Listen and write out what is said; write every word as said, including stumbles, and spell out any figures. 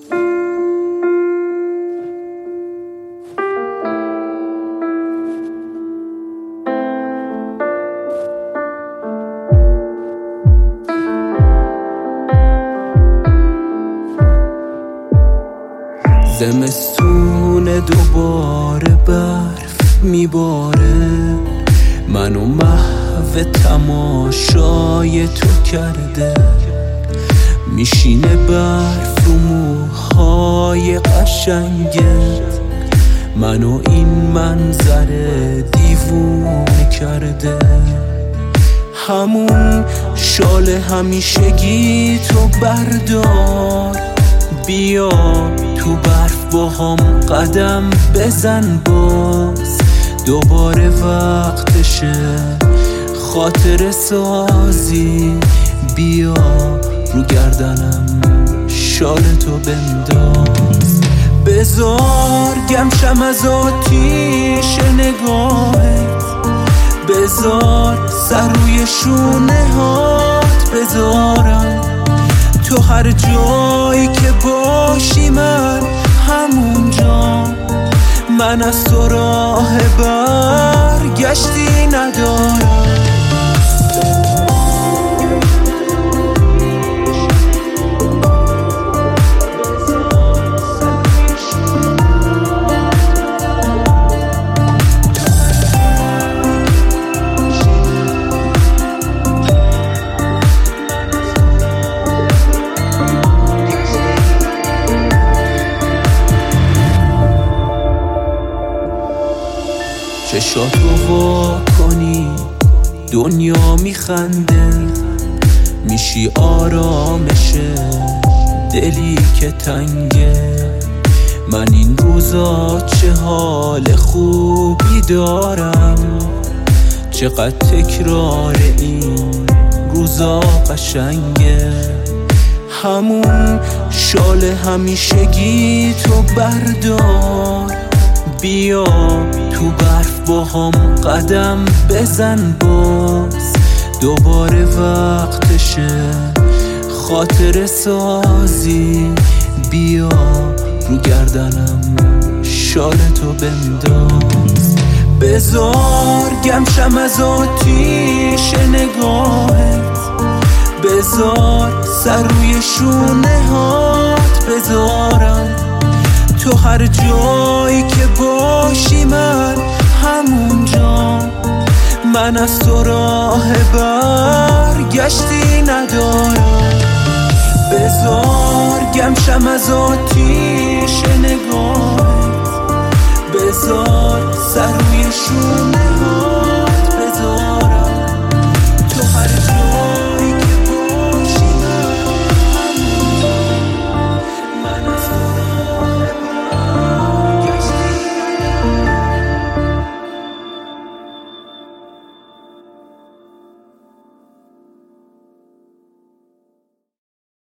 زمستون دوباره برف میباره، منو محو تماشای تو کرده. میشینه برف رو موهای قشنگت، منو این منظر دیوونه کرده. همون شال همیشگی تو بردار، بیا تو برف با هم قدم بزن، باز دوباره وقتشه خاطر سازی. بیا رو گردنم شال تو بنداز، بذار گمشم از آتیش نگاهت، بذار سر روی شونه هات بذارم. تو هر جایی که باشی من همونجا، من از تو راه برگشتی ندارم. چشاتو وا کنی دنیا میخنده، میشی آرامش دلی که تنگه. من این روزا چه حال خوبی دارم، چقدر تکرار این روزا قشنگه. همون شال همیشگی تو بردار، بیا تو برف با هم قدم بزن، باز دوباره وقتشه خاطر سازی. بیا رو گردنم شال تو بنداز، بذار گمشم از آتیش نگاهت، بذار سر روی شونه هات بذارم. تو هر جایی که باشی من همونجا، من از تو راه برگشتی ندارم. بذار گمشم از آتیش نگاهت، بذار سر روی شونه